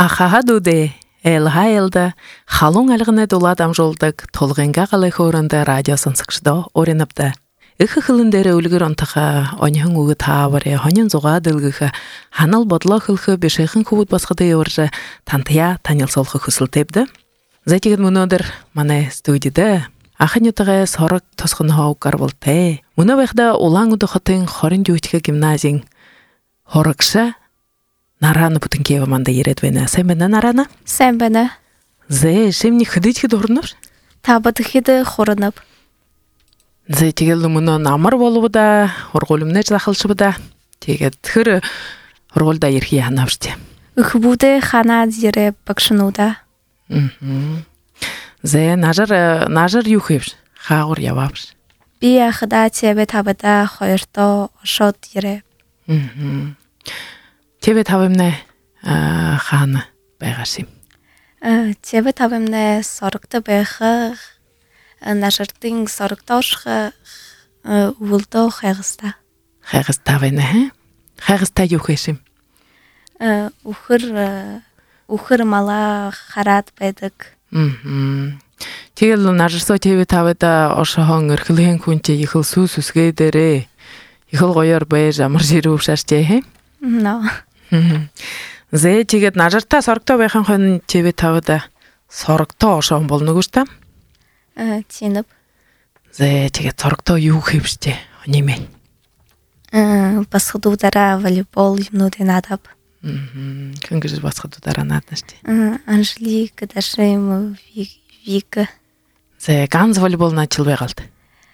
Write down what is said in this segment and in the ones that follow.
Ахаға дуде, әлға елді, халун әлгіне дуладам жолдық, толғенға қалы хорынды радиосын сықшыда орыныпты. Үхі қылындары өлгір онтыға, оньхын ұғы табыры, оньын зуға дылғыға, ханал бодла қылғы бешеқін құбыт басқыды оржы, тантыя танил солқы құсылтепді. Зәтігін мұнодыр, маны студиді, ахын ütіға сорық тұсқын хауқар болты. Мұны бәқді олаң ұды қытын хорын жөйтігі гимназин. Хорықшы, нараны бұтын кева манда ередвені. Сән бәні нараны? Сән бәні. Зә, шемні қыдычки дұрыныр? Табытықиді хорынып. Зә, тегелі мұны намыр болу бұда, орғолымны жақылшы бұда. Тегет түрі орғолда ерхи анапшды. Үхбуды хана зері бақшынуда. Зә, нажыр юхепш, қағыр явапш. Би ақыда тебе табыда қойырто ошот ері. Тебе табымны қаны байғашым. Тебе табымны сорықты байғы, нажырдың сорықты ошқы ұлды қайғыста. Қайғыста байны, қайғыста юхешім. Ухыр мала қарат байдық. Тегелі нажырсо тебе табыда ошоғын үркілген күнте ехіл сүске дәрі. Ехіл қойыр бай жамыр жері ұпшаште, No. Зэ тегет нажырта сорокто байхан хон тебе табыда сорокто ошоғын болны күшта? Теніп. Зэ тегет сорокто юу хепште, онемен? Басқыдудара волейбол юмнуден адап. Күнгіз басқыдудара наднаште. Анжелика, Дашим, Вика. Зэ ганз волейбол начылбай қалды.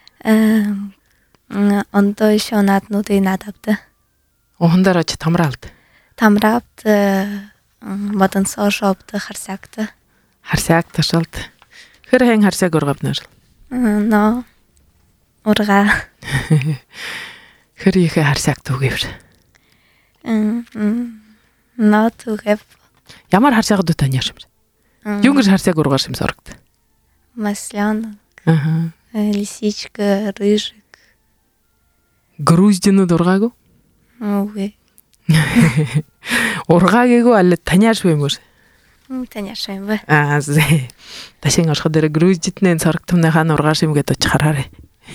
Онда еще наднуден адапты. Оғындар очы тамралды. Тамрапты, мадынса ошапты, харсакты. Харсакты шалды. Хыр-хәң харсак орғапны жыл? No. Орға. Хыр ехі харсакты өгепші? No, туғеп. Ямар харсағы дүтан яшымыз? Юнгіз харсак орғашым сорықты? Маслян, лисичка, рыжик. Груздины дұрғагу? Увы. Орғагегу әлі таняш бейміз? Таняшайым ба. Зэ. Ташен ашқадары груздитінен сорықтымны қан орғашым кето чықарары.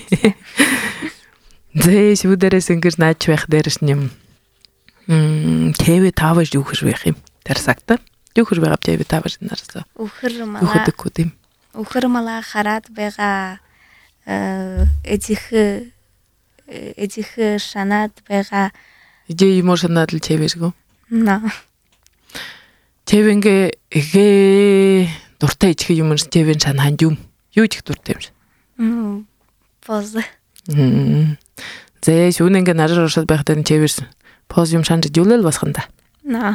Зэ, шудары сіңгіз нач вәқдерішнем. Тебе таваш юхыш вәқим. Терсакты? Юхыш вәқап тебе таваш нарысы. Ухыды көдім. Ухыр мала харат бәға эдихі шанат бәға. Иде емошанадыл тебешгі? No. Тебенге эге дұрта ичкі юмынш тебен шанан юм. Ючік дұртемш? Позы. Зэ, шуненге нажыр ошад бәқтен тебеш поз юмшанжы жүлел басқында? No.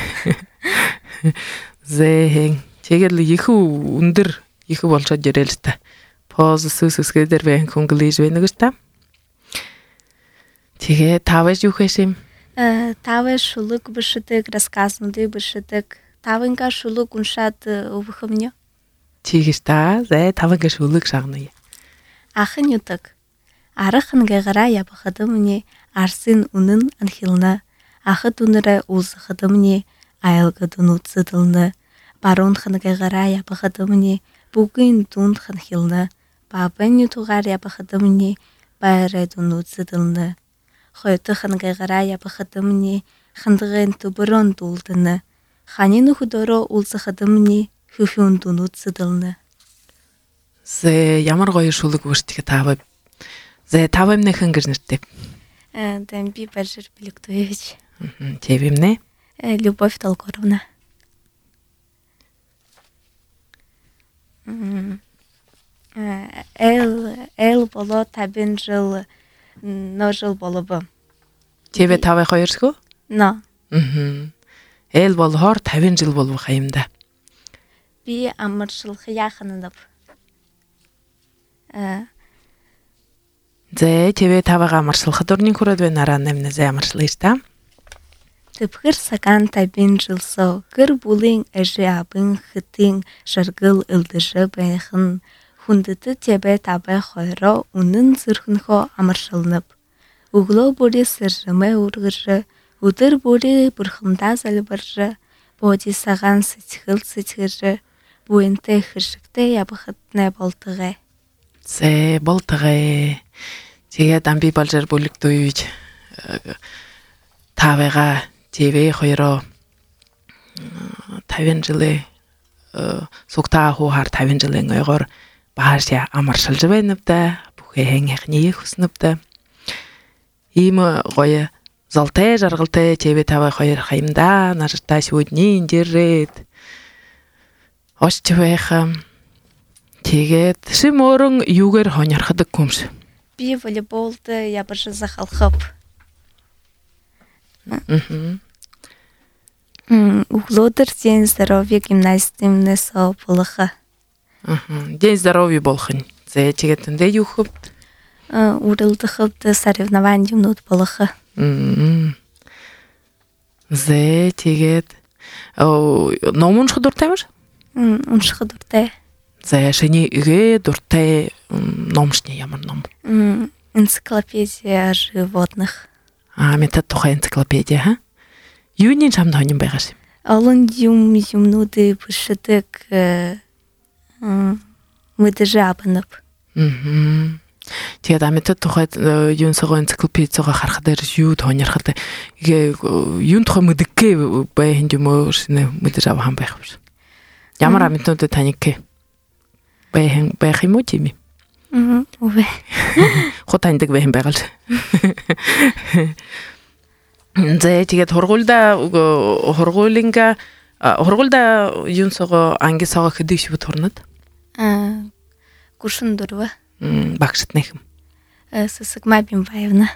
Зэ, тегерлі ехі үндір ехі болшад жүрелісті. Позы сүскедер бәйін күнгілейж бәйнігішті? Теге таваш юхешім? Таваш шулық бішітік, рассказнуды бішітік. Тавынға шулық ұншат ұвықымне? Тегішті, зэ, тавынға шулық шағыны. Ақын ютық. Арықын ғайғыра ябықыдымне, арсын ұнын анхилны. Ақы дүнірі ұзықыдымне, айылғы дүн ұтсыдылны. Барун қын ғайғыра ябықыдымне, бүгін дүн қынхилны. Бабын ютуғар ябықыдымне, байыры дүн ұтсыдылны. Қойты қын ғайғыра ябықыдымне, қындығын түбірін дұлдыны. Ханины худоро ұлсықыдымне, хүхін дүн ұтсыдылны. Зэ, ямар ғойы шулық өштігі табып. Зэ, табымны қынгірніртіп? Дәмби Бәжір Біліктуевич. Тебімне? Любовь Долгоровна. Әл боло табын жыл, но жыл болыбы. Тебе табай қойырсғы? No. Әл болы хор табын жыл болу қайымда. Би амыршылқы яқынынып. Зэ, тебе табаға амыршылқы дұрнын көреді наран әміне зэ амыршылышта? Тыпқыр саған табын жылсо, кір бұлың әжі абың хытың жыргыл үлдіжі бәйхін. Хундыты тебе табай қойро, унын зырхынхо амыршылынып. Угло бұри сыржымы ұрғыржы, Удыр бури бурхымда залбыржы, боди саган сэтгэрэ буэнтэй хэршигтэй ябахтнэ болтугай. Зэ болтугай. Тэгээд амби болжэр бүлэгдүүж тавыга ТВ 2-оо 50 жилийн сугтаа хуухаар 50 жилийн ойгоор баашя амаршилж байна да. Бүхэ хэнхний хүснэвдэ. Ийм гоё золтой жаргалтай ТВ 2 хаимда нартай шүдний инжирээд очч байхам. Тэгээд шим өрөн юугээр хоньорхдаг хүмш. Би волейболд ябарш захалхап. Углодер день здоровья гимнастимнес облаха. День здоровья болгоно. Зэ тэгээд тэндээ юу хөв? Уралдахад соревнованиумнууд болгоха. Зэ тэгээд номонч дуртай маш? Унших дуртай. Зэ шиний игээ дуртай номшны ямар ном? Энциклопедия животных. Метад тухай энциклопедия ха? Юуны чамд хоньон байгаас юм? Олон юмнуудыг бишдэг мэдэж авнап. Тэгээд метад тухай юун сого энциклопедиогоо харах дээр юу тоньорхол юун тухай мэдггээ бай хинж юм уу шинэ мэдэж авах юм байх юм. Ямар методод таних байх юм уу тийм юм? Үгүй. Хотандаг байх юм байгаал. Зэ тэгээд хургуулда юун сого анги сого хэдий шив турнад? Гүршин дурва. Багшд нэхэм. Сасагмай Бимбаевна.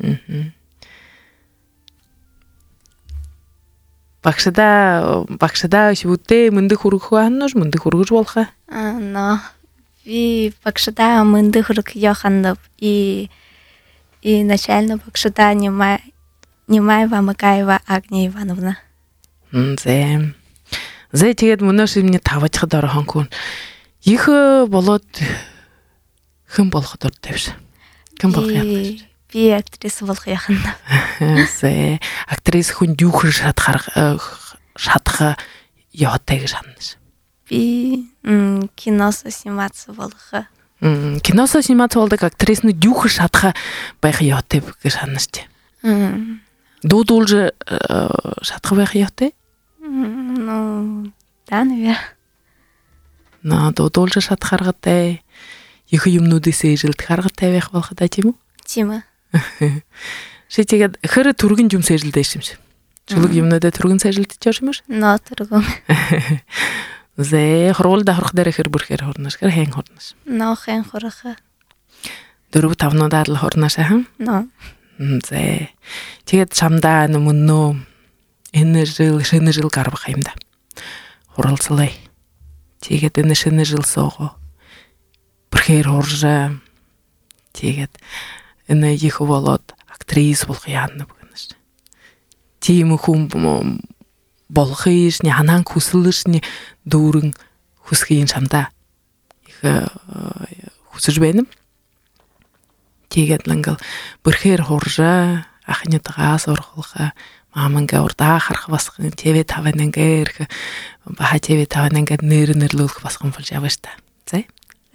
Багшда шивүдээ мөндөх хүргэх ханаж мөндөх хүргэж болох аа. Ви багшда мөндөх хүргэх яханд и начально багшда Немаева Макаева Агния Ивановна. Зэ тэгээд мөнөөс юмны тавчхад орхон хүн их болоод хэн болох дуртай биш. Хэн болох юм? Би актрис болох яхана. Зэ актрис хүн юу хэр шатах яатай гэж ханаж. Би кинос сниматься болох. Кинос сниматься болдог актрис нь юу хэр шатах байх яатай гэж ханаж тий. Дуудуулж шатах байх яатай? Да, наверное. Дуудуулж шатах харгатай. Их юмнуудээс ээжилдэх харгатай байх болох да тийм үү? Тийм ээ. Шийдгээд хэр түргэн юм сэрэлдэж юм шиг. Чулуг юмнуудаа түргэн сэрэлдэж юм шиг? Түргэн. Зэ хургуулда хорох дээр хэр бүрхээр хорнош, хэр хэн хорнош. Хэн хорох. 4-5 нуудаар л хорнош аа. Зэ. Тэгээд чамдаа мөнөө энэ шинэ жил гарах юм да. Хуралцлаа. Тэгээд энэ шинэ жил соого. Бүрхээр хуржаа. Тэгээд энэ их болоод актрис болох яана бүгнэш. Тийм хүн болох ийшний ханан хүсэлшний дүүрэн хүсхийн чамдаа их хүсэж байна. Тэгээд лангал бүрхээр хуржаа ахнытгаа сурхалха маманга урдаа харах басхан ТВ 5 нэнгээр баха ТВ 5 нэнгээр нэрлүүлэх басхан болж явж та. Зэ.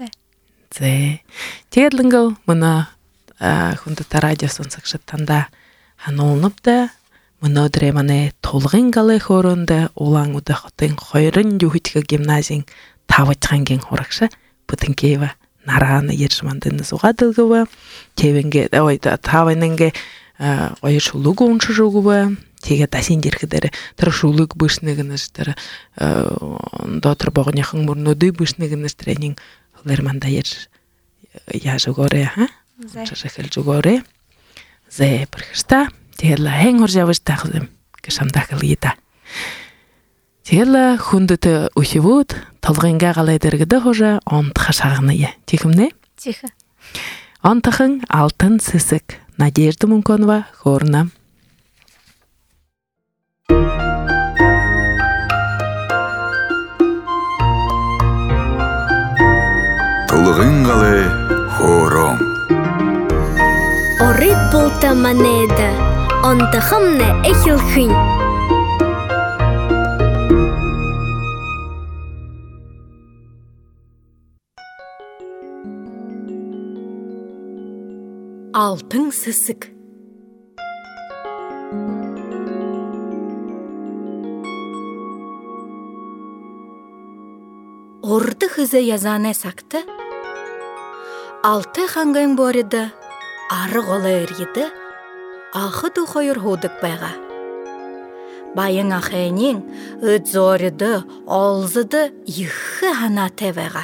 Тэгээд лангал мана хүндэт радио сонсогчд танда хануулнавда өнөөдөр манай тулгын галын хооронд улаан удаа хотын 2 юхитгэ гимназийн 5 цагийн хурагш Бүтэнкева наран ержмандын сугадылгава тэвэнгэ тавэнэнгэ гоё шулуг уншруугва тэгээд дасин дэрхдэр тэр шулуг бүснэгнэс тэр дотор богныхан мөрнөдөө бүснэгнэс тренинг лерманда яажгоорэ ха зашхэл жгоорэ зэ бүрхста тэгэл хэн хурж явж таах юм гэшамдахал ида тэгэл хүндэт өхөвөд толгынга галай дэргэдэ хожа онтха шагныя тихэмнэ тихэ онтхан алтан сэсэг Надежда Мунконова хорна толгын галай хором Орит болта манеда онтхамне эхилхин алтын сысык. Орды хызы язане сақты, алты хангайын борыды, ары қолы әргеді, ақы дұқайыр hodық байға. Байын ақайнен үт зорыды, олзыды, иқы хана тәвәға.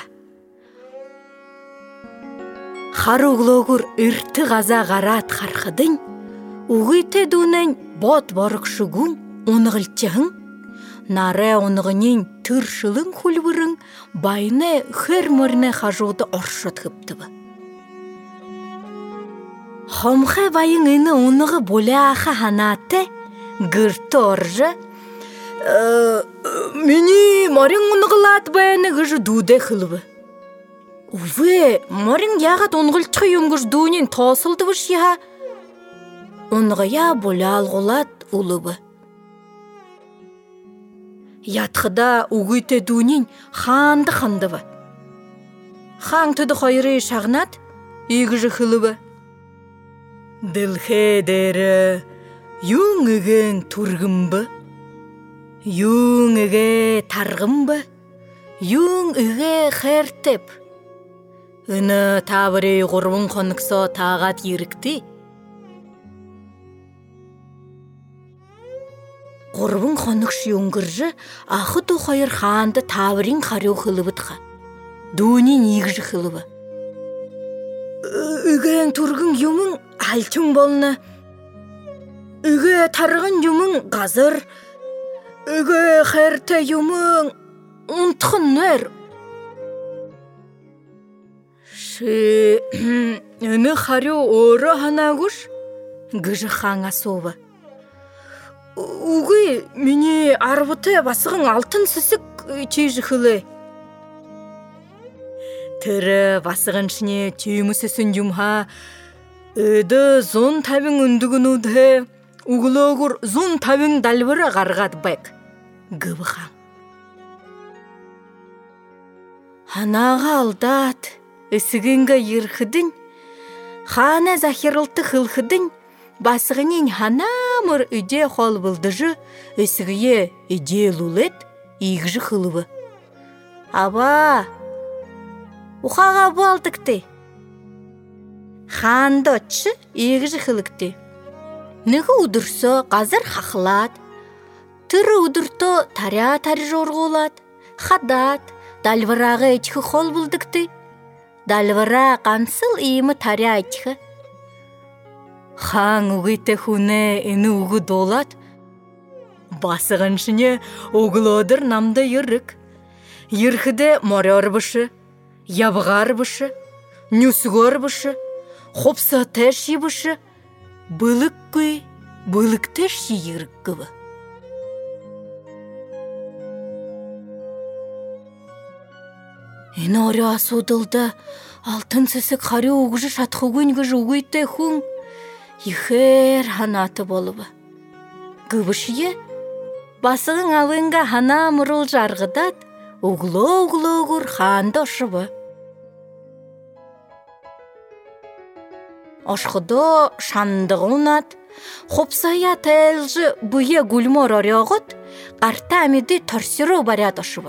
Хару ғлоғыр үрті ғаза ғарат қарқыдың, ұғыты дұнын бот барық шүгін, онығылчығын, нары онығынен түршілін құлбырың, байыны хыр мөріне қажуды оршыт ғыптыбы. Хомхай байын үні онығы болы ақы ханаты, гырты оржы, «Мені марин онығылат байыны ғыжы дуды қылыбы». Увы, марин яғат оңғылчы юңғыш дуынен тасылды бұш яға, оңғая болы алғылат ұлыбы. Ятқыда уғыты дуынен ханды қандыбы. Хан түді қайыры шағнат, егіжі қылыбы. Дылхе дәрі, юң үген тұрғымбы, юң үге тарғымбы, юң үге қертіп. Үні табыры ғұрвын қонықса тағат ерікті. Ғұрвын қонықшы өңгіржі ақы тұқайыр ханды табырын қару қылыбытқа. Дуынен егжі қылыбы. Үген тұрғын юмың алтын болны. Үге тарғын юмың ғазыр. Үге қерті юмың ұнтқын нөр. Үні қару оры ханағыш, ғыжы хаңа собы. Уғы мені арбыты басығын алтын сісік чейжі қылы. Түрі басығын шіне түймісісін юмға, өді зон табың үндігін ұды, ұғылығыр зон табың дальбыры ғарғад бәк, ғыбы хаң. Ханаға алдат, үсігінгі ерхідін, хана захирылты қылхідін, басығынен ханамыр үде қол бұлдыжы, үсігіе үде лулет, егжі қылыбы. Аба, ұқаға бұалдықты. Ханды отшы, егжі қылықты. Нүгі ұдырсы қазір қақылад, түрі ұдырты таря-тарі жорғылад, қадат, дальвырағы әтіқі қол бұлдықты. Дальвара қансыл иімі таря әтіқі. Хаң ұғыты хуне іні ұғы долат. Басығыншыне ұғылодыр намды ерік. Ерхіде морер бұшы, ябғар бұшы, нүсгор бұшы, қопса тәші бұшы, бұлық көй, бұлық тәші ерік күбі. Ені ары асудылды, алтын сісік қари ұғыжы шатқығын ғыжы ұғыйты хуң, ехер ханаты болыбы. Гүбішіе, басығын алыңға хана мұрыл жарғыдат, ұғылы-ұғылы-ұғыр ханды ұшыбы. Ашқыды шандығы ұнат, қопсая тәлжі бұйе гүлмор оряғыт, қарта әмеді тұрсыру барят ұшыбы.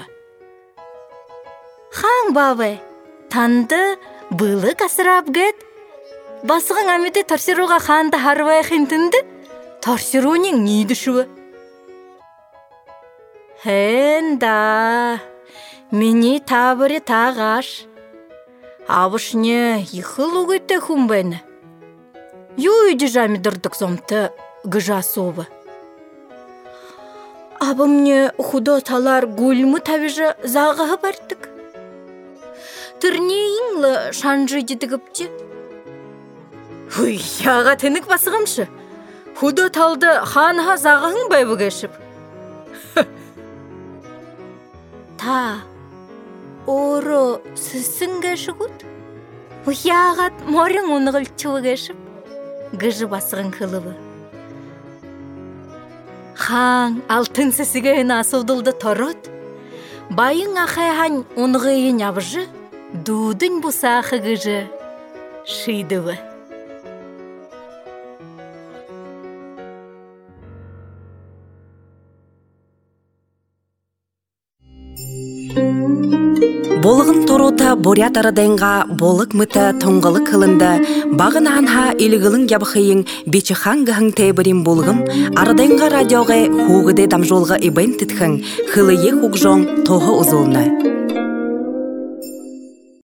Хаң бабы, танды бұлы қасырап гет. Басығын әмеді торсируға ханды харвай қинтінді, торсируның нейді шуы. Хэнда, мені табыры тағаш. Абышне ихыл ұғыты хүмбәні. Юйді жамидырдық зомты ғыжа собы. Абымне худо талар гүлмі табыжы зағығы бардық. Түрнейіңлі шанжы дедігіпте. Хуй, яға тінік басығымшы. Худо талды ханға зағығың байбы кәшіп. Та, оры сізсің кәші құд? Яғат морың онығыл чуы кәшіп. Ғыжы басығын қылыбы. Хаң алтын сісігейін асылдылды торот. Байың ақайған онығайын абыжы. Дудың бұсақы ғыжы шидывы. борят арадайынға болық мұты тоңғылы кылынды, бағын анха илігілін ябықайын бечіхан ғың тәйбірін болғым, арадайынға радиоға хуғыды дамжолға ибайн тітхің, хылые хуғжон тоғы ұзылны.